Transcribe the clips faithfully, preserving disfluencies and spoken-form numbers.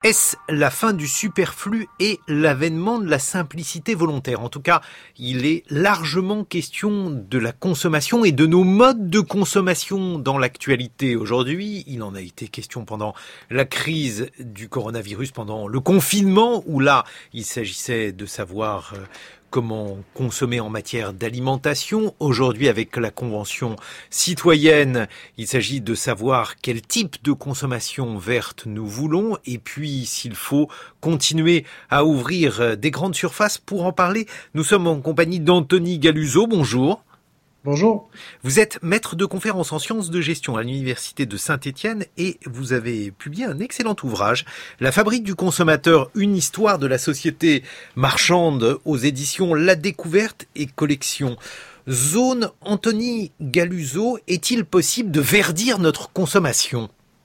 Est-ce la fin du superflu et l'avènement de la simplicité volontaire? En tout cas, il est largement question de la consommation et de nos modes de consommation dans l'actualité aujourd'hui. Il en a été question pendant la crise du coronavirus, pendant le confinement, où là, il s'agissait de savoir comment consommer en matière d'alimentation. Aujourd'hui, avec la Convention citoyenne, il s'agit de savoir quel type de consommation verte nous voulons et puis s'il faut continuer à ouvrir des grandes surfaces. Pour en parler, nous sommes en compagnie d'Anthony Galuzo. Bonjour. Bonjour. Vous êtes maître de conférence en sciences de gestion à l'université de Saint-Étienne et vous avez publié un excellent ouvrage, La fabrique du consommateur, une histoire de la société marchande, aux éditions La Découverte et Collection Zone. Anthony Galuzo, est-il possible de verdir notre consommation ?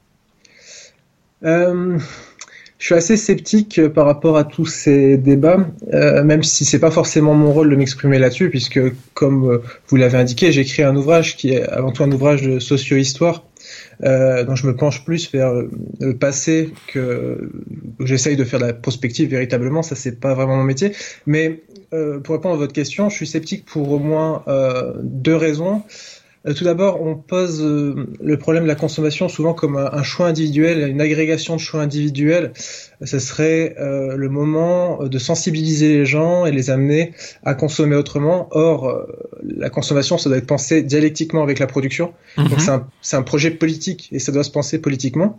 euh... Je suis assez sceptique par rapport à tous ces débats, euh, même si c'est pas forcément mon rôle de m'exprimer là-dessus, puisque, comme vous l'avez indiqué, j'ai écrit un ouvrage qui est avant tout un ouvrage de socio-histoire, euh, dont je me penche plus vers le passé que j'essaye de faire de la prospective véritablement. Ça, c'est pas vraiment mon métier. Mais euh, pour répondre à votre question, je suis sceptique pour au moins euh, deux raisons. Tout d'abord, on pose le problème de la consommation souvent comme un choix individuel, une agrégation de choix individuels. Ce serait euh, le moment de sensibiliser les gens et les amener à consommer autrement. Or, la consommation, ça doit être pensé dialectiquement avec la production. Mm-hmm. Donc, c'est un, c'est un projet politique et ça doit se penser politiquement.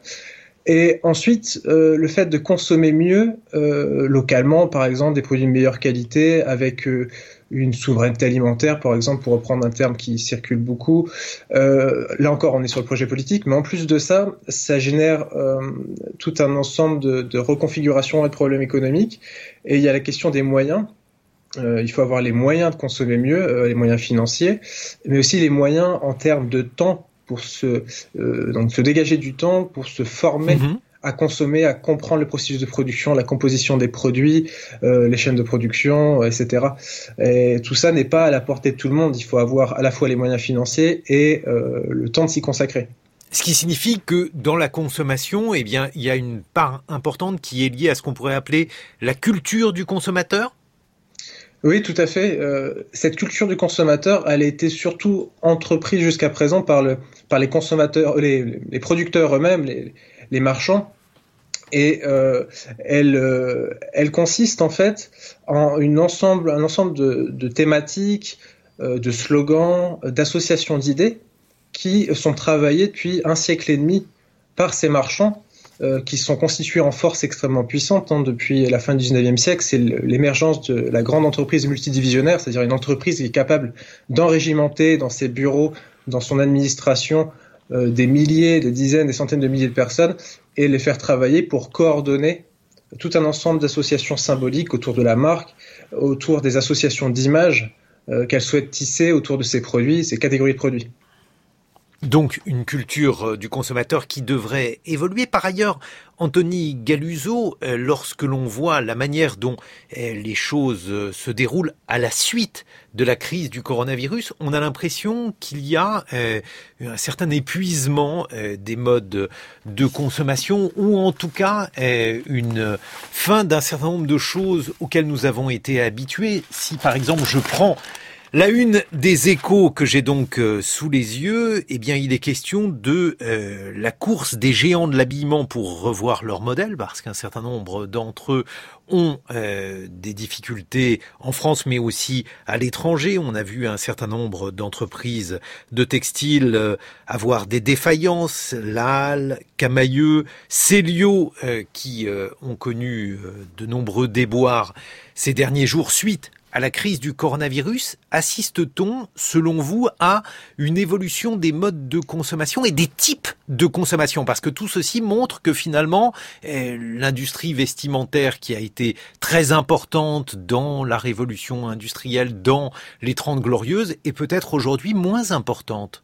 Et ensuite, euh, le fait de consommer mieux, euh, localement, par exemple, des produits de meilleure qualité, avec euh, une souveraineté alimentaire, par exemple, pour reprendre un terme qui circule beaucoup. Euh, là encore, on est sur le projet politique, mais en plus de ça, ça génère euh, tout un ensemble de, de reconfigurations et de problèmes économiques. Et il y a la question des moyens. Euh, il faut avoir les moyens de consommer mieux, euh, les moyens financiers, mais aussi les moyens en termes de temps, pour se, euh, donc se dégager du temps, pour se former mmh. à consommer, à comprendre le processus de production, la composition des produits, euh, les chaînes de production, et cetera. Et tout ça n'est pas à la portée de tout le monde. Il faut avoir à la fois les moyens financiers et euh, le temps de s'y consacrer. Ce qui signifie que dans la consommation, eh bien, il y a une part importante qui est liée à ce qu'on pourrait appeler la culture du consommateur ? Oui, tout à fait. Euh, cette culture du consommateur, elle a été surtout entreprise jusqu'à présent par le, par les consommateurs, les, les producteurs eux-mêmes, les, les marchands, et euh, elle, euh, elle consiste en fait en une ensemble, un ensemble de, de thématiques, euh, de slogans, d'associations d'idées qui sont travaillées depuis un siècle et demi par ces marchands. Euh, qui sont constitués en force extrêmement puissante hein, depuis la fin du dix-neuvième siècle. C'est l'émergence de la grande entreprise multidivisionnaire, c'est-à-dire une entreprise qui est capable d'enrégimenter dans ses bureaux, dans son administration, euh, des milliers, des dizaines, des centaines de milliers de personnes et les faire travailler pour coordonner tout un ensemble d'associations symboliques autour de la marque, autour des associations d'images euh, qu'elle souhaite tisser autour de ses produits, ses catégories de produits. Donc une culture du consommateur qui devrait évoluer. Par ailleurs, Anthony Galuzo, lorsque l'on voit la manière dont les choses se déroulent à la suite de la crise du coronavirus, on a l'impression qu'il y a un certain épuisement des modes de consommation ou en tout cas une fin d'un certain nombre de choses auxquelles nous avons été habitués. Si par exemple je prends la une des Échos que j'ai donc euh, sous les yeux, eh bien, il est question de euh, la course des géants de l'habillement pour revoir leur modèle, parce qu'un certain nombre d'entre eux ont euh, des difficultés en France, mais aussi à l'étranger. On a vu un certain nombre d'entreprises de textiles euh, avoir des défaillances, Laal, Camaïeu, Célio, euh, qui euh, ont connu euh, de nombreux déboires ces derniers jours suite à la crise du coronavirus. Assiste-t-on, selon vous, à une évolution des modes de consommation et des types de consommation ? Parce que tout ceci montre que finalement, eh, l'industrie vestimentaire qui a été très importante dans la révolution industrielle, dans les Trente Glorieuses, est peut-être aujourd'hui moins importante.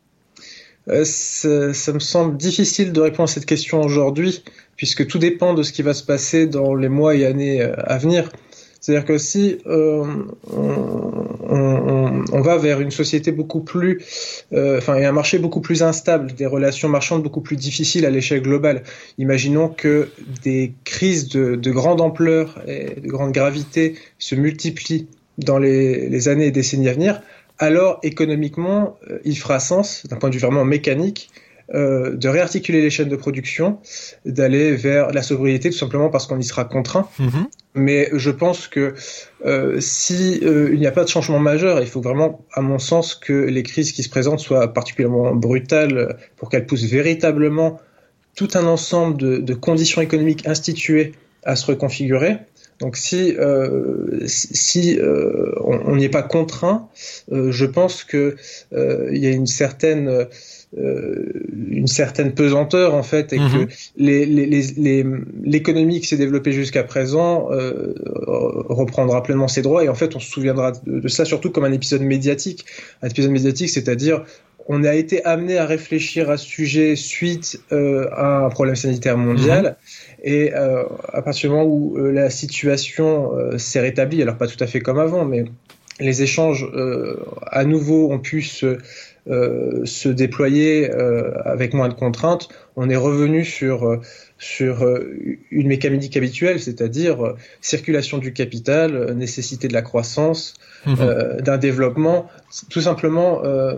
Euh, ça, ça me semble difficile de répondre à cette question aujourd'hui, puisque tout dépend de ce qui va se passer dans les mois et années à venir. C'est-à-dire que si euh, on, on, on va vers une société beaucoup plus, euh, enfin, et un marché beaucoup plus instable, des relations marchandes beaucoup plus difficiles à l'échelle globale. Imaginons que des crises de, de grande ampleur et de grande gravité se multiplient dans les, les années et décennies à venir. Alors, économiquement, euh, il fera sens, d'un point de vue vraiment mécanique, euh, de réarticuler les chaînes de production, d'aller vers la sobriété, tout simplement parce qu'on y sera contraint. Mmh. Mais je pense que euh, si euh, il n'y a pas de changement majeur, il faut vraiment, à mon sens, que les crises qui se présentent soient particulièrement brutales pour qu'elles poussent véritablement tout un ensemble de, de conditions économiques instituées à se reconfigurer. Donc si euh, si euh, on n'y est pas contraint, euh, je pense que euh, il y a une certaine euh, une certaine pesanteur en fait, et mmh. que les, les, les, les, l'économie qui s'est développée jusqu'à présent euh, reprendra pleinement ses droits, et en fait on se souviendra de, de ça surtout comme un épisode médiatique, un épisode médiatique, c'est-à-dire on a été amené à réfléchir à ce sujet suite euh, à un problème sanitaire mondial. Mmh. Et euh, à partir du moment où euh, la situation euh, s'est rétablie, alors pas tout à fait comme avant, mais les échanges euh, à nouveau ont pu se, euh, se déployer euh, avec moins de contraintes, on est revenu sur, euh, sur euh, une mécanique habituelle, c'est-à-dire euh, circulation du capital, euh, nécessité de la croissance, mmh. euh, d'un développement, tout simplement euh,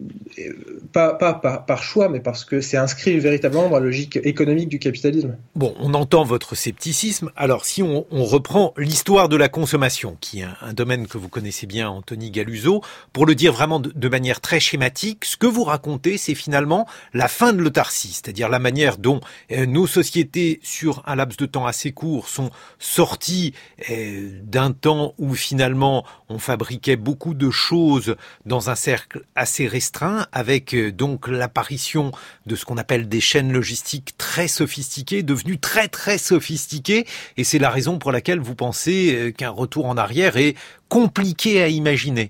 pas, pas, pas par choix, mais parce que c'est inscrit véritablement dans la logique économique du capitalisme. Bon, on entend votre scepticisme. Alors, si on, on reprend l'histoire de la consommation, qui est un, un domaine que vous connaissez bien, Anthony Galuzo, pour le dire vraiment de, de manière très schématique, ce que vous racontez, c'est finalement la fin de l'autarcie, c'est-à-dire la manière dont euh, nos sociétés, sur un laps de temps assez court, sont sorties euh, d'un temps où finalement on fabriquait beaucoup de choses dans un cercle assez restreint, avec euh, donc l'apparition de ce qu'on appelle des chaînes logistiques très sophistiquées, devenues très très sophistiquées, et c'est la raison pour laquelle vous pensez euh, qu'un retour en arrière est compliqué à imaginer.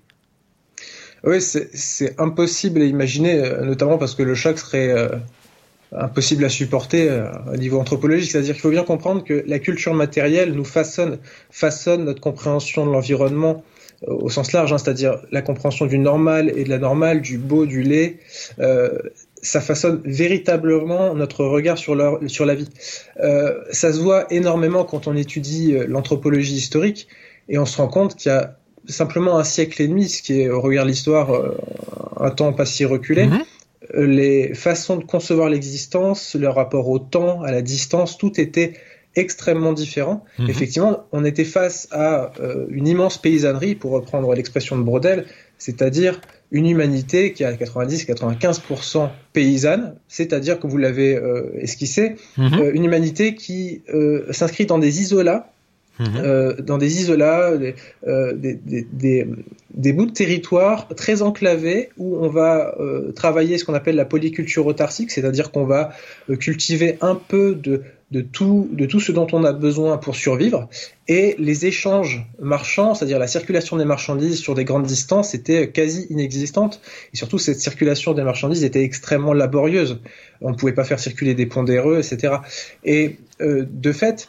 Oui, c'est, c'est impossible à imaginer, notamment parce que le choc serait euh, impossible à supporter euh, au niveau anthropologique. C'est-à-dire qu'il faut bien comprendre que la culture matérielle nous façonne, façonne notre compréhension de l'environnement euh, au sens large, hein, c'est-à-dire la compréhension du normal et de la normale, du beau, du laid. Euh, ça façonne véritablement notre regard sur, leur, sur la vie. Euh, ça se voit énormément quand on étudie l'anthropologie historique, et on se rend compte qu'il y a simplement un siècle et demi, ce qui est, au regard de l'histoire, euh, un temps pas si reculé, mmh. les façons de concevoir l'existence, le rapport au temps, à la distance, tout était extrêmement différent. Mmh. Effectivement, on était face à euh, une immense paysannerie, pour reprendre l'expression de Braudel, c'est-à-dire une humanité qui est à quatre-vingt-dix à quatre-vingt-quinze pour cent paysanne, c'est-à-dire, que vous l'avez euh, esquissé, mmh. euh, une humanité qui euh, s'inscrit dans des isolats, Mmh. Euh, dans des isolats, des, euh, des, des, des, des bouts de territoire très enclavés, où on va euh, travailler ce qu'on appelle la polyculture autarcique, c'est-à-dire qu'on va euh, cultiver un peu de, de, tout, de tout ce dont on a besoin pour survivre, et les échanges marchands, c'est-à-dire la circulation des marchandises sur des grandes distances, était quasi inexistante, et surtout cette circulation des marchandises était extrêmement laborieuse. On ne pouvait pas faire circuler des pondéreux, et cetera. Et euh, de fait,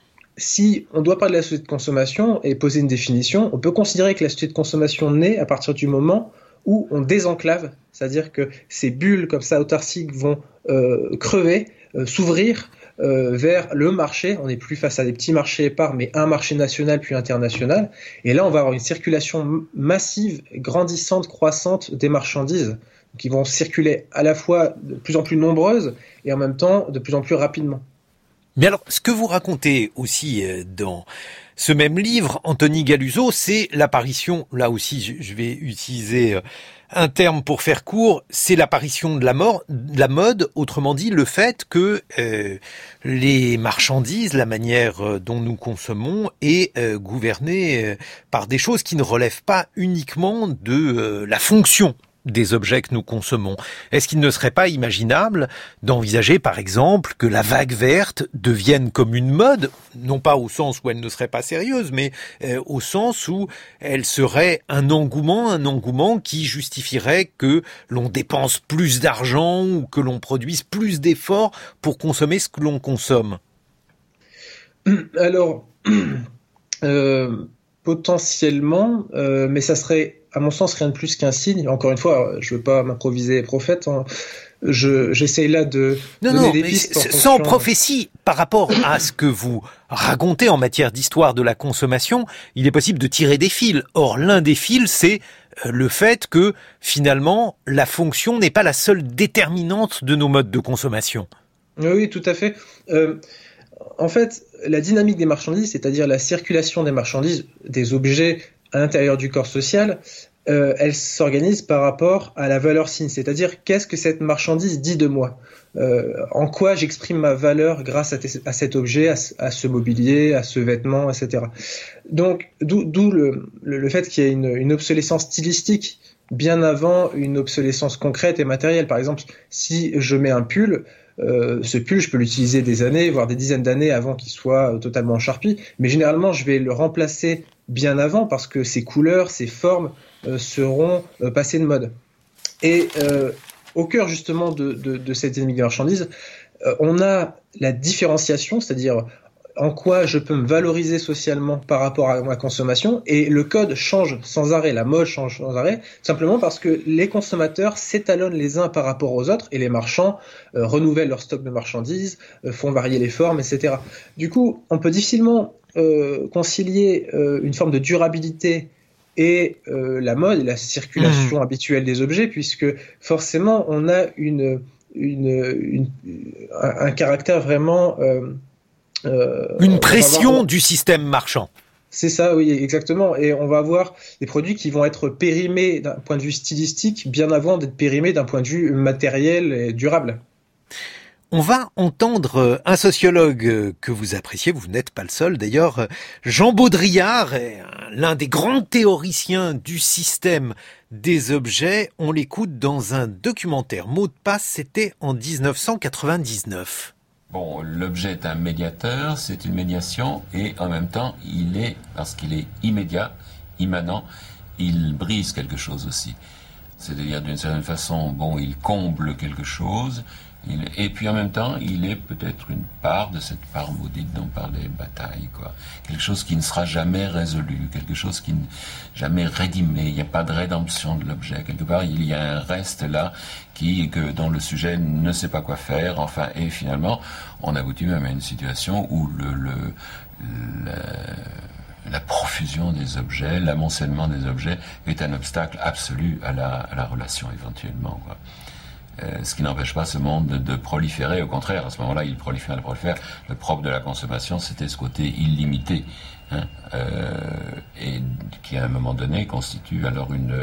si on doit parler de la société de consommation et poser une définition, on peut considérer que la société de consommation naît à partir du moment où on désenclave, c'est-à-dire que ces bulles comme ça autarciques vont euh, crever, euh, s'ouvrir euh, vers le marché. On n'est plus face à des petits marchés épars, mais un marché national puis international. Et là, on va avoir une circulation massive, grandissante, croissante des marchandises, qui vont circuler à la fois de plus en plus nombreuses et en même temps de plus en plus rapidement. Mais alors, ce que vous racontez aussi dans ce même livre, Anthony Galuzo, c'est l'apparition, là aussi je vais utiliser un terme pour faire court, c'est l'apparition de la, mort, de la mode, autrement dit le fait que euh, les marchandises, la manière dont nous consommons est euh, gouvernée euh, par des choses qui ne relèvent pas uniquement de euh, la fonction des objets que nous consommons. Est-ce qu'il ne serait pas imaginable d'envisager, par exemple, que la vague verte devienne comme une mode, non pas au sens où elle ne serait pas sérieuse, mais euh, au sens où elle serait un engouement, un engouement qui justifierait que l'on dépense plus d'argent ou que l'on produise plus d'efforts pour consommer ce que l'on consomme? Alors, euh, potentiellement, euh, mais ça serait à mon sens, rien de plus qu'un signe. Encore une fois, je veux pas m'improviser prophète. Hein. Je, j'essaye là de non, donner non, des mais pistes. Sans fonction... prophétie, par rapport à ce que vous racontez en matière d'histoire de la consommation, il est possible de tirer des fils. Or, l'un des fils, c'est le fait que, finalement, la fonction n'est pas la seule déterminante de nos modes de consommation. Oui, tout à fait. Euh, en fait, la dynamique des marchandises, c'est-à-dire la circulation des marchandises, des objets à l'intérieur du corps social, euh, elle s'organise par rapport à la valeur signe, c'est-à-dire qu'est-ce que cette marchandise dit de moi, euh, en quoi j'exprime ma valeur grâce à, t- à cet objet, à, à ce mobilier, à ce vêtement, et cetera. Donc, d'où, d'où le, le, le fait qu'il y ait une, une obsolescence stylistique bien avant une obsolescence concrète et matérielle. Par exemple, si je mets un pull, Euh, ce pull, je peux l'utiliser des années, voire des dizaines d'années avant qu'il soit totalement charpi. Mais généralement, je vais le remplacer bien avant parce que ses couleurs, ses formes euh, seront euh, passées de mode. Et euh, au cœur justement de, de, de cette dynamique de marchandise, euh, on a la différenciation, c'est-à-dire en quoi je peux me valoriser socialement par rapport à ma consommation, et le code change sans arrêt, la mode change sans arrêt, simplement parce que les consommateurs s'étalonnent les uns par rapport aux autres, et les marchands euh, renouvellent leur stock de marchandises, euh, font varier les formes, et cetera. Du coup, on peut difficilement euh, concilier euh, une forme de durabilité et euh, la mode et la circulation mmh. habituelle des objets, puisque forcément, on a une, une, une, un, un caractère vraiment... Euh, Euh, une pression avoir... du système marchand. C'est ça, oui, exactement. Et on va avoir des produits qui vont être périmés d'un point de vue stylistique bien avant d'être périmés d'un point de vue matériel et durable. On va entendre un sociologue que vous appréciez, vous n'êtes pas le seul d'ailleurs, Jean Baudrillard, l'un des grands théoriciens du système des objets. On l'écoute dans un documentaire. Mot de passe, c'était en dix-neuf cent quatre-vingt-dix-neuf. Bon, l'objet est un médiateur, c'est une médiation, et en même temps, il est, parce qu'il est immédiat, immanent, il brise quelque chose aussi. C'est-à-dire, d'une certaine façon, bon, il comble quelque chose, il, et puis en même temps, il est peut-être une part de cette part maudite dont parlait Bataille, quoi. Quelque chose qui ne sera jamais résolu, quelque chose qui n'est jamais rédimé, il n'y a pas de rédemption de l'objet. Quelque part, il y a un reste là qui, que, dont le sujet ne sait pas quoi faire, enfin, et finalement, on aboutit même à une situation où le, le, le la profusion des objets, l'amoncellement des objets est un obstacle absolu à la, à la relation éventuellement, quoi. Euh, ce qui n'empêche pas ce monde de, de proliférer, au contraire, à ce moment-là, il prolifère, il prolifère. Le propre de la consommation, c'était ce côté illimité, hein, euh, et qui, à un moment donné, constitue alors une,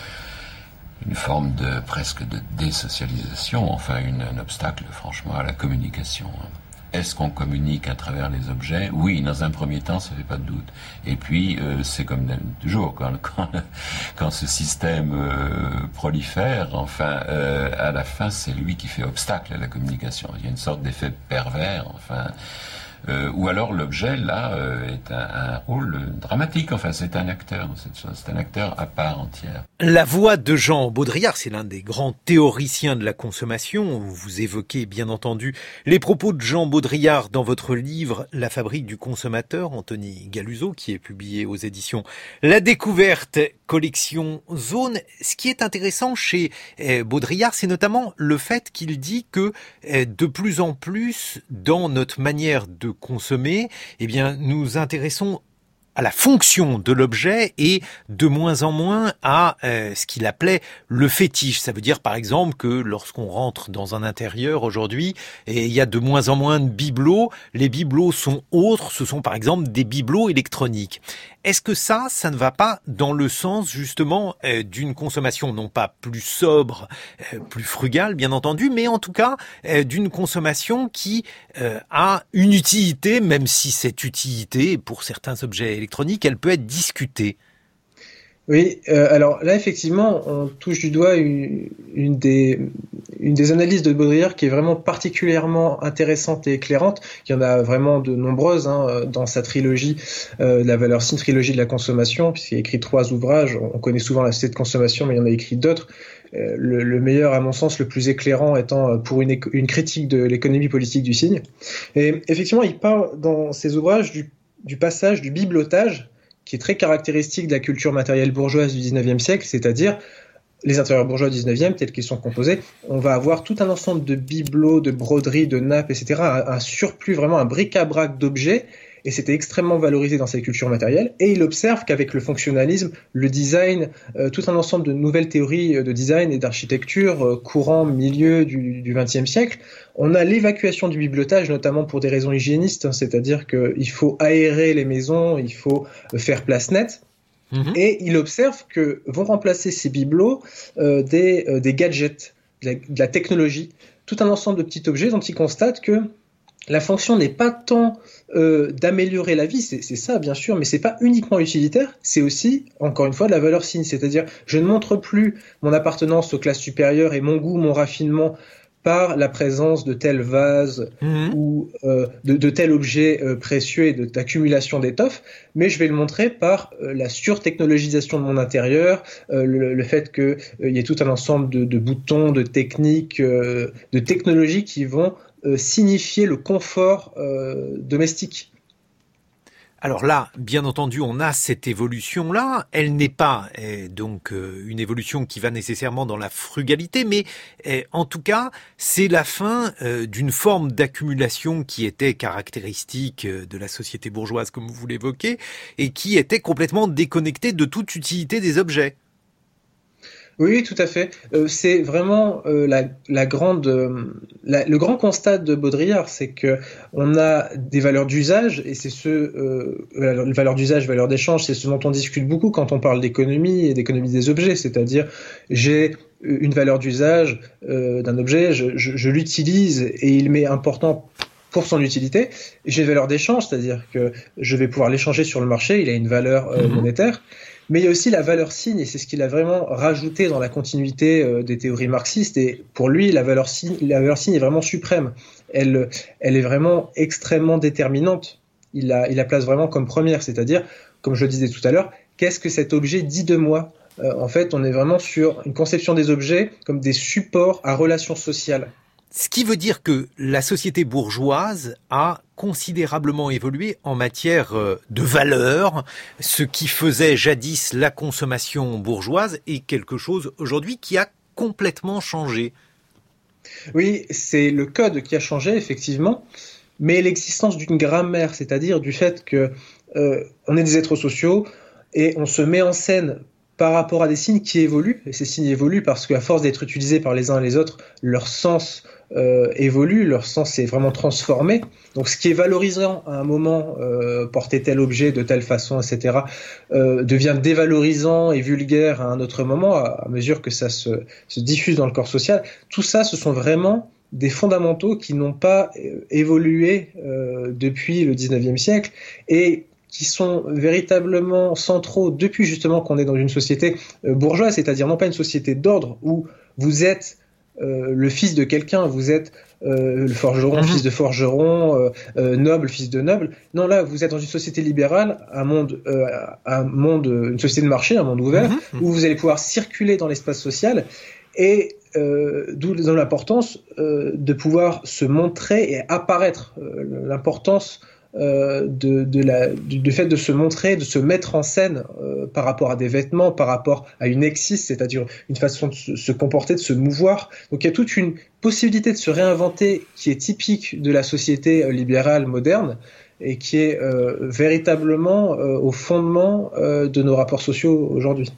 une forme de, presque de désocialisation, enfin, une, un obstacle, franchement, à la communication, hein. Est-ce qu'on communique à travers les objets? Oui, dans un premier temps, ça fait pas de doute. Et puis, euh, c'est comme toujours, quand, quand, quand ce système euh, prolifère, enfin, euh, à la fin, c'est lui qui fait obstacle à la communication. Il y a une sorte d'effet pervers, enfin... Euh, ou alors l'objet, là, euh, est un, un rôle dramatique. Enfin, c'est un acteur, c'est un acteur à part entière. La voix de Jean Baudrillard, c'est l'un des grands théoriciens de la consommation. Vous évoquez, bien entendu, les propos de Jean Baudrillard dans votre livre « La fabrique du consommateur », Anthony Galuzo, qui est publié aux éditions La Découverte, collection Zone. Ce qui est intéressant chez eh, Baudrillard, c'est notamment le fait qu'il dit que eh, de plus en plus, dans notre manière de consommer, eh bien, nous intéressons à la fonction de l'objet et de moins en moins à euh, ce qu'il appelait le fétiche. Ça veut dire par exemple que lorsqu'on rentre dans un intérieur aujourd'hui, et il y a de moins en moins de bibelots, les bibelots sont autres, ce sont par exemple des bibelots électroniques. Est-ce que ça, ça ne va pas dans le sens justement euh, d'une consommation non pas plus sobre, euh, plus frugale bien entendu, mais en tout cas euh, d'une consommation qui euh, a une utilité, même si cette utilité pour certains objets électronique, elle peut être discutée. Oui, euh, alors là effectivement, on touche du doigt une, une, des, une des analyses de Baudrillard qui est vraiment particulièrement intéressante et éclairante. Il y en a vraiment de nombreuses hein, dans sa trilogie euh, de la valeur signe, trilogie de la consommation, puisqu'il a écrit trois ouvrages. On connaît souvent la société de consommation, mais il y en a écrit d'autres. Euh, le, le meilleur, à mon sens, le plus éclairant étant pour une, une critique de l'économie politique du signe. Et effectivement, il parle dans ses ouvrages du, du passage du biblotage, qui est très caractéristique de la culture matérielle bourgeoise du dix-neuvième siècle, c'est-à-dire les intérieurs bourgeois du dix-neuvième, tels qu'ils sont composés, on va avoir tout un ensemble de bibelots, de broderies, de nappes, et cetera, un surplus, vraiment un bric-à-brac d'objets, et c'était extrêmement valorisé dans cette culture matérielle. Et il observe qu'avec le fonctionnalisme, le design, euh, tout un ensemble de nouvelles théories de design et d'architecture euh, courant milieu du, du vingtième siècle, on a l'évacuation du bibliotage, notamment pour des raisons hygiénistes, hein, c'est-à-dire qu'il faut aérer les maisons, il faut faire place nette. Mmh. Et il observe que vont remplacer ces bibelots euh, des, euh, des gadgets, de la, de la technologie, tout un ensemble de petits objets dont il constate que la fonction n'est pas tant euh, d'améliorer la vie, c'est, c'est ça bien sûr, mais c'est pas uniquement utilitaire, c'est aussi, encore une fois, de la valeur signe. C'est-à-dire, je ne montre plus mon appartenance aux classes supérieures et mon goût, mon raffinement par la présence de tel vase mmh. ou euh, de, de tel objet euh, précieux et de d'accumulation d'étoffes, mais je vais le montrer par euh, la surtechnologisation de mon intérieur, euh, le, le fait qu'il euh, y ait tout un ensemble de, de boutons, de techniques, euh, de technologies qui vont euh, signifier le confort euh, domestique. Alors là, bien entendu, on a cette évolution-là. Elle n'est pas eh, donc euh, une évolution qui va nécessairement dans la frugalité, mais eh, en tout cas, c'est la fin euh, d'une forme d'accumulation qui était caractéristique euh, de la société bourgeoise, comme vous l'évoquez, et qui était complètement déconnectée de toute utilité des objets. Oui, tout à fait. Euh, c'est vraiment euh, la, la grande, euh, la, le grand constat de Baudrillard, c'est que on a des valeurs d'usage et c'est ce euh, les valeurs d'usage, valeurs d'échange, c'est ce dont on discute beaucoup quand on parle d'économie et d'économie des objets, c'est-à-dire j'ai une valeur d'usage euh, d'un objet, je, je, je l'utilise et il m'est important pour son utilité. J'ai une valeur d'échange, c'est-à-dire que je vais pouvoir l'échanger sur le marché, il a une valeur euh, mmh. monétaire. Mais il y a aussi la valeur signe, et c'est ce qu'il a vraiment rajouté dans la continuité euh, des théories marxistes. Et pour lui, la valeur signe, la valeur signe est vraiment suprême. Elle, elle est vraiment extrêmement déterminante. Il la, il la place vraiment comme première, c'est-à-dire, comme je le disais tout à l'heure, qu'est-ce que cet objet dit de moi ? euh, En fait, on est vraiment sur une conception des objets comme des supports à relations sociales. Ce qui veut dire que la société bourgeoise a considérablement évolué en matière de valeurs. Ce qui faisait jadis la consommation bourgeoise est quelque chose aujourd'hui qui a complètement changé. Oui, c'est le code qui a changé, effectivement, mais l'existence d'une grammaire, c'est-à-dire du fait que euh, on est des êtres sociaux et on se met en scène par rapport à des signes qui évoluent, et ces signes évoluent parce qu'à force d'être utilisés par les uns et les autres, leur sens euh, évolue, leur sens est vraiment transformé. Donc ce qui est valorisant à un moment, euh, porter tel objet de telle façon, et cetera, euh, devient dévalorisant et vulgaire à un autre moment, à, à mesure que ça se, se diffuse dans le corps social. Tout ça, ce sont vraiment des fondamentaux qui n'ont pas euh, évolué euh, depuis le dix-neuvième siècle, et qui sont véritablement centraux depuis justement qu'on est dans une société euh, bourgeoise, c'est-à-dire non pas une société d'ordre où vous êtes euh, le fils de quelqu'un, vous êtes euh, le forgeron, mmh. fils de forgeron, euh, euh, noble, fils de noble. Non, là, vous êtes dans une société libérale, un monde, euh, un monde, une société de marché, un monde ouvert, mmh. où vous allez pouvoir circuler dans l'espace social, et euh, d'où l'importance euh, de pouvoir se montrer et apparaître, euh, l'importance Euh, de, de la, du, du fait de se montrer, de se mettre en scène euh, par rapport à des vêtements, par rapport à une exis, c'est-à-dire une façon de se, se comporter, de se mouvoir. Donc il y a toute une possibilité de se réinventer qui est typique de la société euh, libérale moderne et qui est euh, véritablement euh, au fondement euh, de nos rapports sociaux aujourd'hui.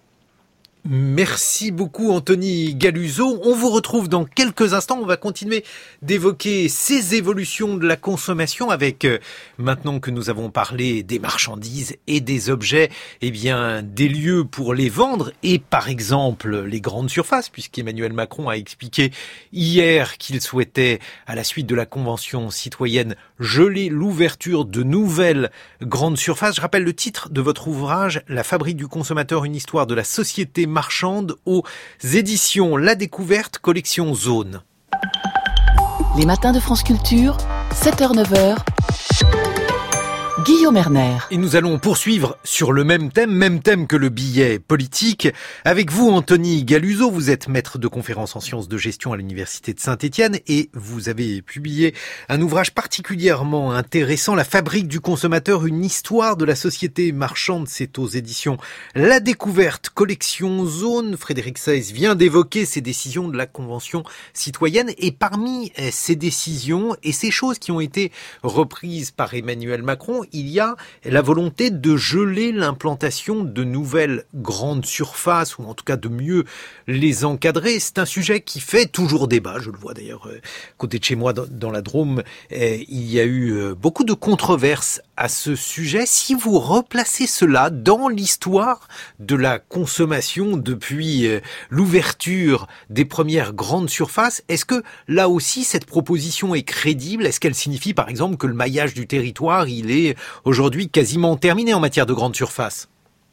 Merci beaucoup Anthony Galuseau. On vous retrouve dans quelques instants. On va continuer d'évoquer ces évolutions de la consommation avec, euh, maintenant que nous avons parlé des marchandises et des objets, eh bien, des lieux pour les vendre et par exemple les grandes surfaces, puisqu'Emmanuel Macron a expliqué hier qu'il souhaitait, à la suite de la Convention citoyenne, geler l'ouverture de nouvelles grandes surfaces. Je rappelle le titre de votre ouvrage, La fabrique du consommateur, une histoire de la société marchande, aux éditions La Découverte, collection Zone. Les matins de France Culture, sept heures neuf heures. Guillaume Erner. Et nous allons poursuivre sur le même thème, même thème que le billet politique. Avec vous, Anthony Galuzo, vous êtes maître de conférences en sciences de gestion à l'Université de Saint-Étienne et vous avez publié un ouvrage particulièrement intéressant, La fabrique du consommateur, une histoire de la société marchande. C'est aux éditions La Découverte, collection Zone. Frédéric Saez vient d'évoquer ces décisions de la Convention citoyenne et parmi ces décisions et ces choses qui ont été reprises par Emmanuel Macron, il y a la volonté de geler l'implantation de nouvelles grandes surfaces, ou en tout cas de mieux les encadrer. C'est un sujet qui fait toujours débat. Je le vois d'ailleurs euh, côté de chez moi dans, dans la Drôme. Euh, il y a eu euh, beaucoup de controverses à ce sujet. Si vous replacez cela dans l'histoire de la consommation depuis euh, l'ouverture des premières grandes surfaces, est-ce que là aussi cette proposition est crédible? Est-ce qu'elle signifie par exemple que le maillage du territoire, il est aujourd'hui quasiment terminé en matière de grande surface?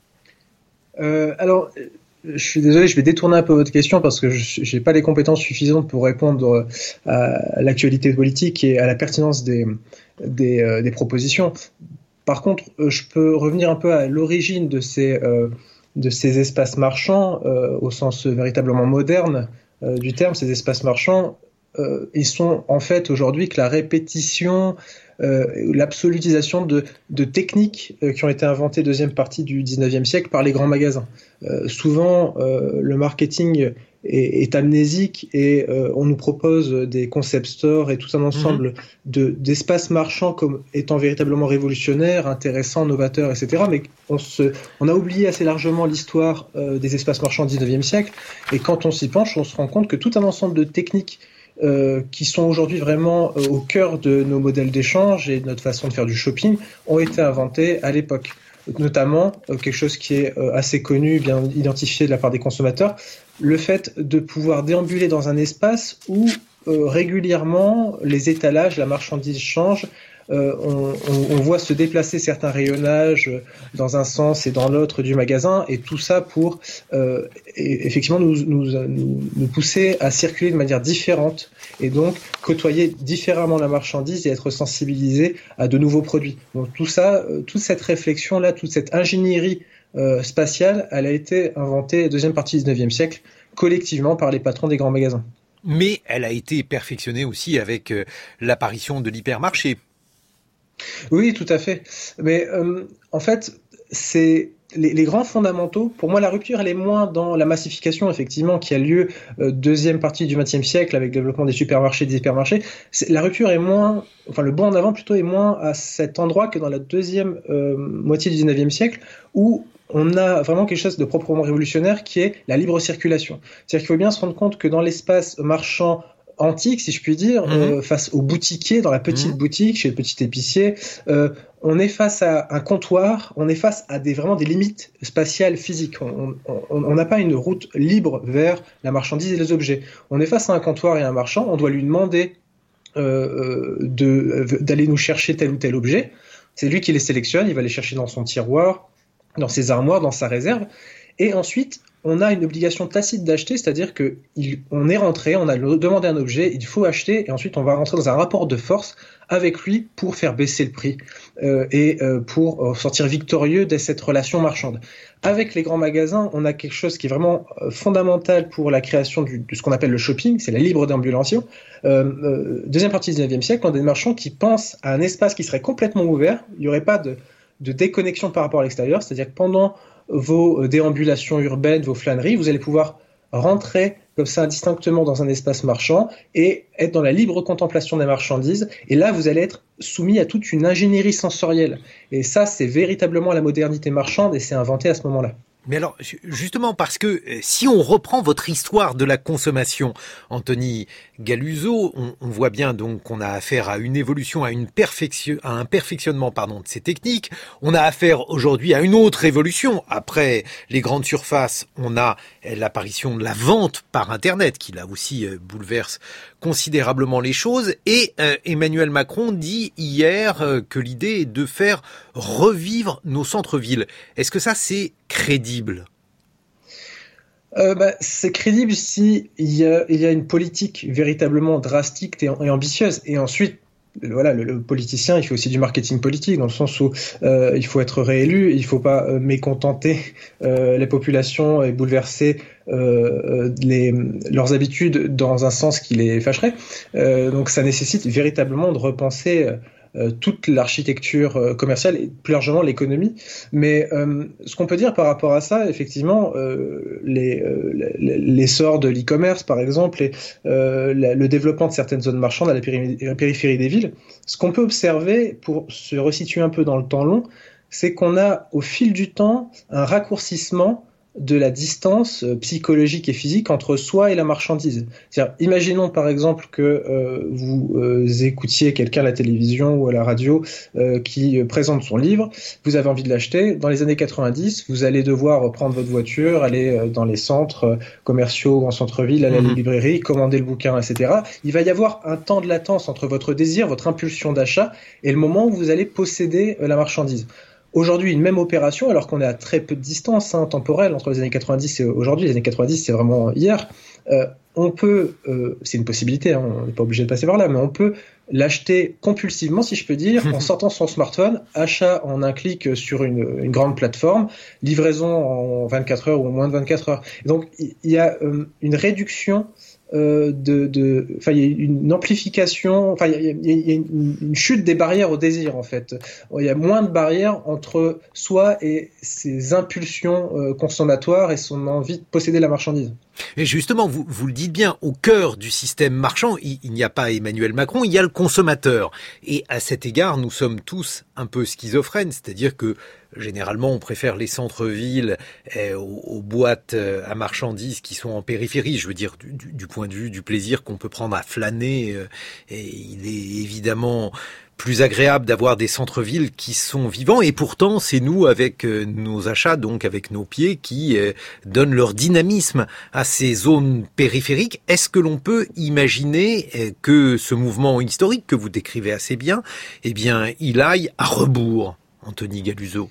euh, Alors, je suis désolé, je vais détourner un peu votre question parce que je n'ai pas les compétences suffisantes pour répondre à l'actualité politique et à la pertinence des, des, euh, des propositions. Par contre, je peux revenir un peu à l'origine de ces, euh, de ces espaces marchands, euh, au sens véritablement moderne euh, du terme. Ces espaces marchands, euh, ils sont en fait aujourd'hui que la répétition, Euh, l'absolutisation de, de techniques euh, qui ont été inventées deuxième partie du dix-neuvième siècle par les grands magasins. Euh, souvent, euh, le marketing est, est amnésique et euh, on nous propose des concept stores et tout un ensemble mmh. de, d'espaces marchands comme étant véritablement révolutionnaires, intéressants, novateurs, et cetera. Mais on, se, on a oublié assez largement l'histoire euh, des espaces marchands du dix-neuvième siècle et quand on s'y penche, on se rend compte que tout un ensemble de techniques Euh, qui sont aujourd'hui vraiment euh, au cœur de nos modèles d'échange et de notre façon de faire du shopping, ont été inventés à l'époque. Notamment, euh, quelque chose qui est euh, assez connu, bien identifié de la part des consommateurs, le fait de pouvoir déambuler dans un espace où euh, régulièrement les étalages, la marchandise change. Euh, on, on, on voit se déplacer certains rayonnages dans un sens et dans l'autre du magasin, et tout ça pour euh, et, effectivement nous, nous, nous, nous pousser à circuler de manière différente et donc côtoyer différemment la marchandise et être sensibilisé à de nouveaux produits. Donc tout ça, euh, toute cette réflexion-là, toute cette ingénierie euh, spatiale, elle a été inventée deuxième partie du dix-neuvième siècle collectivement par les patrons des grands magasins. Mais elle a été perfectionnée aussi avec euh, l'apparition de l'hypermarché. Oui, tout à fait. Mais euh, en fait, c'est les, les grands fondamentaux. Pour moi, la rupture, elle est moins dans la massification, effectivement, qui a lieu euh, deuxième partie du vingtième siècle avec le développement des supermarchés, des hypermarchés. C'est, la rupture est moins, enfin le bond en avant plutôt est moins à cet endroit que dans la deuxième euh, moitié du dix-neuvième siècle où on a vraiment quelque chose de proprement révolutionnaire qui est la libre circulation. C'est-à-dire qu'il faut bien se rendre compte que dans l'espace marchand antique, si je puis dire, mmh. euh, face au boutiquier, dans la petite mmh. boutique, chez le petit épicier, euh, on est face à un comptoir, on est face à des, vraiment des limites spatiales physiques. On n'a pas une route libre vers la marchandise et les objets. On est face à un comptoir et un marchand, on doit lui demander euh, de, d'aller nous chercher tel ou tel objet. C'est lui qui les sélectionne, il va les chercher dans son tiroir, dans ses armoires, dans sa réserve. Et ensuite, on a une obligation tacite d'acheter, c'est-à-dire que il, on est rentré, on a demandé un objet, il faut acheter, et ensuite on va rentrer dans un rapport de force avec lui pour faire baisser le prix euh, et euh, pour sortir victorieux de cette relation marchande. Avec les grands magasins, on a quelque chose qui est vraiment euh, fondamental pour la création du, de ce qu'on appelle le shopping, c'est la libre déambulation. Euh, euh, deuxième partie du dix-neuvième siècle, on a des marchands qui pensent à un espace qui serait complètement ouvert, il n'y aurait pas de, de déconnexion par rapport à l'extérieur, c'est-à-dire que pendant vos déambulations urbaines, vos flâneries, vous allez pouvoir rentrer comme ça indistinctement dans un espace marchand et être dans la libre contemplation des marchandises. Et là, vous allez être soumis à toute une ingénierie sensorielle. Et ça, c'est véritablement la modernité marchande et c'est inventé à ce moment-là. Mais alors, justement, parce que si on reprend votre histoire de la consommation, Anthony Galuzo, on, on voit bien donc qu'on a affaire à une évolution, à une perfection, à un perfectionnement, pardon, de ces techniques. On a affaire aujourd'hui à une autre évolution. Après les grandes surfaces, on a l'apparition de la vente par Internet, qui là aussi bouleverse considérablement les choses. Et euh, Emmanuel Macron dit hier euh, que l'idée est de faire revivre nos centres-villes. Est-ce que ça, c'est crédible ? euh, bah, C'est crédible si il y a, il y a une politique véritablement drastique et, et ambitieuse. Et ensuite, voilà, le, le politicien, il fait aussi du marketing politique, dans le sens où euh, il faut être réélu, il faut pas euh, mécontenter euh, les populations et bouleverser euh, les, leurs habitudes dans un sens qui les fâcherait. Euh, donc ça nécessite véritablement de repenser euh, Euh, toute l'architecture euh, commerciale et plus largement l'économie. Mais euh, ce qu'on peut dire par rapport à ça, effectivement, euh, les, euh, l'essor de l'e-commerce, par exemple, et euh, la, le développement de certaines zones marchandes à la péri- périphérie des villes, ce qu'on peut observer pour se resituer un peu dans le temps long, c'est qu'on a au fil du temps un raccourcissement de la distance euh, psychologique et physique entre soi et la marchandise. C'est-à-dire, imaginons par exemple que euh, vous euh, écoutiez quelqu'un à la télévision ou à la radio euh, qui présente son livre, vous avez envie de l'acheter. Dans les années quatre-vingt-dix, vous allez devoir prendre votre voiture, aller euh, dans les centres euh, commerciaux, en centre-ville, aller à la librairie, commander le bouquin, et cetera. Il va y avoir un temps de latence entre votre désir, votre impulsion d'achat et le moment où vous allez posséder euh, la marchandise. Aujourd'hui, une même opération, alors qu'on est à très peu de distance hein, temporelle entre les années quatre-vingt-dix et aujourd'hui, les années quatre-vingt-dix, c'est vraiment hier, euh, on peut, euh, c'est une possibilité, hein, on n'est pas obligé de passer par là, mais on peut l'acheter compulsivement, si je peux dire, en sortant son smartphone, achat en un clic sur une, une grande plateforme, livraison en vingt-quatre heures ou en moins de vingt-quatre heures. Et donc, il y a euh, une réduction Euh, de, de, enfin, il y a une amplification, enfin, il y a, il y a une, une chute des barrières au désir, en fait. Il y a moins de barrières entre soi et ses impulsions euh, consommatoires et son envie de posséder la marchandise. Et justement, vous, vous le dites bien, au cœur du système marchand, il, il n'y a pas Emmanuel Macron, il y a le consommateur. Et à cet égard, nous sommes tous un peu schizophrènes, c'est-à-dire que généralement, on préfère les centres-villes eh, aux, aux boîtes à marchandises qui sont en périphérie. Je veux dire, du, du, du point de vue du plaisir qu'on peut prendre à flâner. Euh, et il est évidemment plus agréable d'avoir des centres-villes qui sont vivants. Et pourtant, c'est nous, avec euh, nos achats, donc avec nos pieds, qui euh, donnent leur dynamisme à ces zones périphériques. Est-ce que l'on peut imaginer euh, que ce mouvement historique que vous décrivez assez bien, eh bien, il aille à rebours, Anthony Galuzo?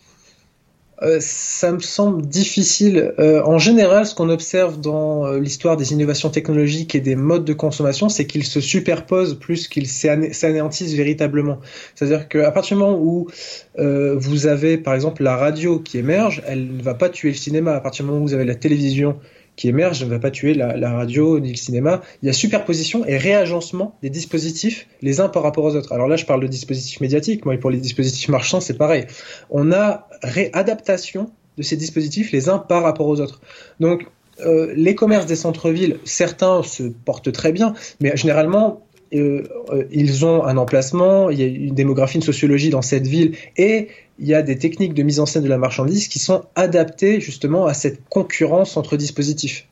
Euh, ça me semble difficile. Euh, en général, ce qu'on observe dans euh, l'histoire des innovations technologiques et des modes de consommation, c'est qu'ils se superposent plus qu'ils s'ané- s'anéantissent véritablement. C'est-à-dire qu'à partir du moment où euh, vous avez, par exemple, la radio qui émerge, elle ne va pas tuer le cinéma. À partir du moment où vous avez la télévision qui émerge, ne va pas tuer la, la radio ni le cinéma. Il y a superposition et réagencement des dispositifs les uns par rapport aux autres. Alors là, je parle de dispositifs médiatiques. Moi, pour les dispositifs marchands, c'est pareil. On a réadaptation de ces dispositifs les uns par rapport aux autres. Donc, euh, les commerces des centres-villes, certains se portent très bien, mais généralement, euh, euh, ils ont un emplacement, il y a une démographie, une sociologie dans cette ville, et il y a des techniques de mise en scène de la marchandise qui sont adaptées justement à cette concurrence entre dispositifs.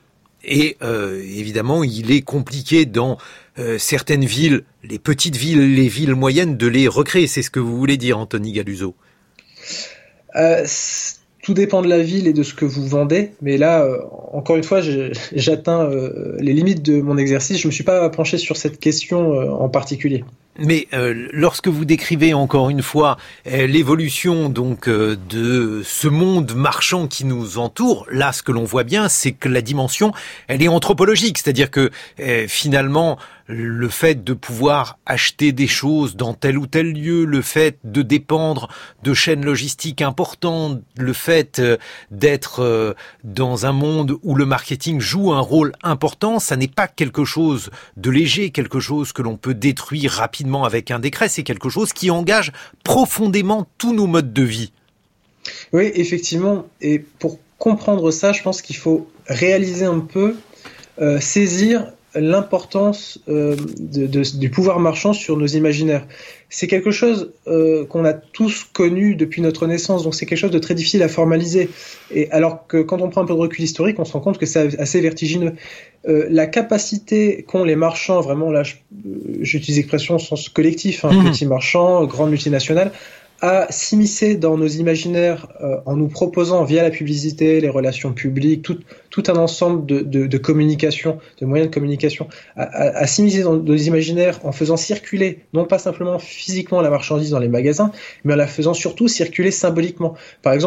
Et euh, évidemment, il est compliqué dans euh, certaines villes, les petites villes, les villes moyennes, de les recréer. C'est ce que vous voulez dire, Anthony Galuzo? euh, Tout dépend de la ville et de ce que vous vendez, mais là, euh, encore une fois, je, j'atteins euh, les limites de mon exercice. Je ne me suis pas penché sur cette question euh, en particulier. Mais euh, lorsque vous décrivez encore une fois euh, l'évolution donc euh, de ce monde marchand qui nous entoure, là, ce que l'on voit bien, c'est que la dimension, elle est anthropologique, c'est-à-dire que euh, finalement, le fait de pouvoir acheter des choses dans tel ou tel lieu, le fait de dépendre de chaînes logistiques importantes, le fait euh, d'être euh, dans un monde où le marketing joue un rôle important, ça n'est pas quelque chose de léger, quelque chose que l'on peut détruire rapidement avec un décret, c'est quelque chose qui engage profondément tous nos modes de vie. Oui, effectivement, et pour comprendre ça, je pense qu'il faut réaliser un peu, euh, saisir l'importance euh, de, de, du pouvoir marchand sur nos imaginaires. C'est quelque chose euh, qu'on a tous connu depuis notre naissance, donc c'est quelque chose de très difficile à formaliser. Et alors que quand on prend un peu de recul historique, on se rend compte que c'est assez vertigineux. Euh, la capacité qu'ont les marchands, vraiment là, je, j'utilise l'expression au sens collectif, hein, mmh. petits marchands, grandes multinationales, à s'immiscer dans nos imaginaires euh, en nous proposant via la publicité, les relations publiques, tout, tout un ensemble de, de, de communication, de moyens de communication, à, à, à s'immiscer dans nos imaginaires en faisant circuler, non pas simplement physiquement la marchandise dans les magasins, mais en la faisant surtout circuler symboliquement. Par exemple,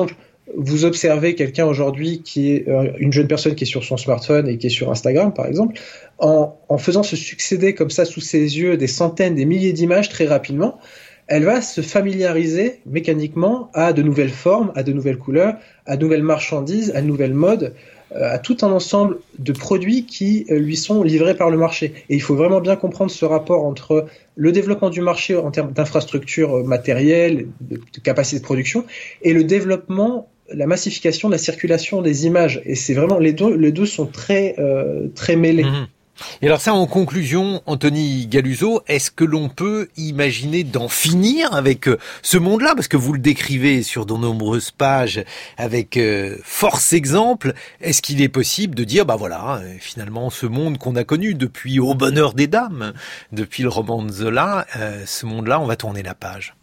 vous observez quelqu'un aujourd'hui qui est euh, une jeune personne qui est sur son smartphone et qui est sur Instagram, par exemple, en, en faisant se succéder comme ça sous ses yeux des centaines, des milliers d'images très rapidement, elle va se familiariser mécaniquement à de nouvelles formes, à de nouvelles couleurs, à de nouvelles marchandises, à de nouvelles modes, à tout un ensemble de produits qui lui sont livrés par le marché. Et il faut vraiment bien comprendre ce rapport entre le développement du marché en termes d'infrastructures matérielles, de, de capacité de production, et le développement, la massification de la circulation des images. Et c'est vraiment, les deux, les deux sont très, euh, très mêlés. Mmh. Et alors ça, en conclusion, Anthony Galuzo, est-ce que l'on peut imaginer d'en finir avec ce monde-là? Parce que vous le décrivez sur de nombreuses pages avec euh, force exemple. Est-ce qu'il est possible de dire, bah voilà, finalement, ce monde qu'on a connu depuis Au bonheur des dames, depuis le roman de Zola, euh, ce monde-là, on va tourner la page?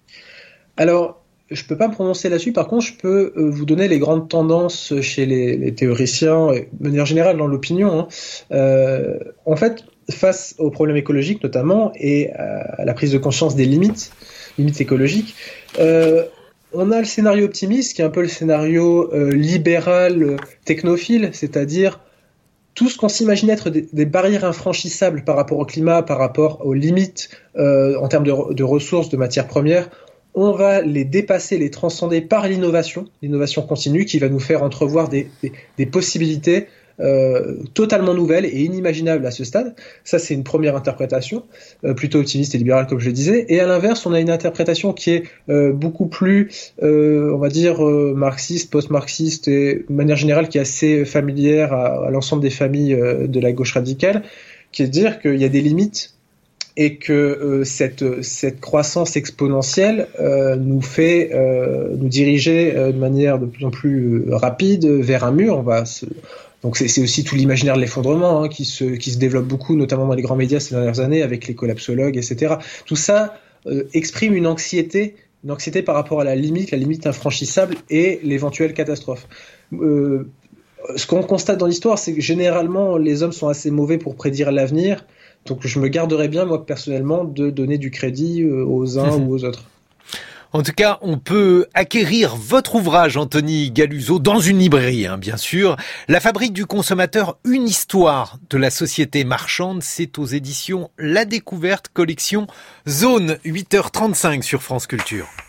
Alors, je peux pas me prononcer là-dessus. Par contre, je peux euh, vous donner les grandes tendances chez les, les théoriciens, et de manière générale dans l'opinion. Hein. Euh, en fait, face aux problèmes écologiques notamment, et à la prise de conscience des limites, limites écologiques, euh, on a le scénario optimiste, qui est un peu le scénario euh, libéral, euh, technophile, c'est-à-dire tout ce qu'on s'imagine être des, des barrières infranchissables par rapport au climat, par rapport aux limites euh, en termes de, de ressources, de matières premières, on va les dépasser, les transcender par l'innovation, l'innovation continue qui va nous faire entrevoir des, des, des possibilités euh, totalement nouvelles et inimaginables à ce stade. Ça, c'est une première interprétation, euh, plutôt optimiste et libérale, comme je le disais. Et à l'inverse, on a une interprétation qui est euh, beaucoup plus, euh, on va dire, euh, marxiste, post-marxiste et de manière générale qui est assez familière à, à l'ensemble des familles euh, de la gauche radicale, qui est de dire qu'il y a des limites et que euh, cette, cette croissance exponentielle euh, nous fait euh, nous diriger euh, de manière de plus en plus euh, rapide vers un mur. On va se... Donc c'est, c'est aussi tout l'imaginaire de l'effondrement hein, qui, se, qui se développe beaucoup, notamment dans les grands médias ces dernières années, avec les collapsologues, et cetera. Tout ça euh, exprime une anxiété, une anxiété par rapport à la limite, la limite infranchissable et l'éventuelle catastrophe. Euh, ce qu'on constate dans l'histoire, c'est que généralement, les hommes sont assez mauvais pour prédire l'avenir. Donc je me garderais bien, moi, personnellement, de donner du crédit aux uns mmh. ou aux autres. En tout cas, on peut acquérir votre ouvrage, Anthony Galuzo, dans une librairie, hein, bien sûr. La fabrique du consommateur, une histoire de la société marchande, c'est aux éditions La Découverte, collection Zone, huit heures trente-cinq sur France Culture.